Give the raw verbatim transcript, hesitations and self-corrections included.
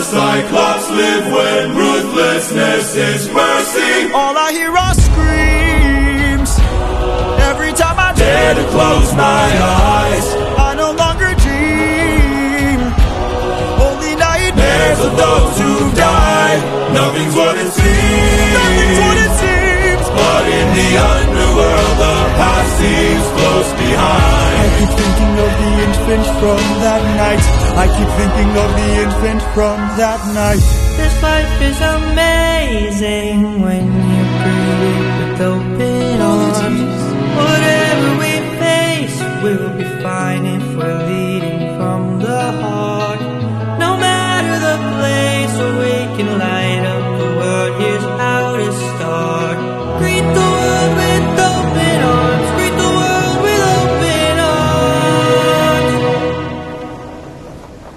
Cyclops live when ruthlessness is mercy. All I hear are screams every time I dare to close my eyes. I no longer dream, only nightmares of those who died. Nothing's what it seems. Nothing's what it seems. But in the underworld, the past seems close behind. I keep thinking of the infant from that night. I keep thinking of the infant from that night. This life is amazing when you breathe with open arms. Whatever we face will be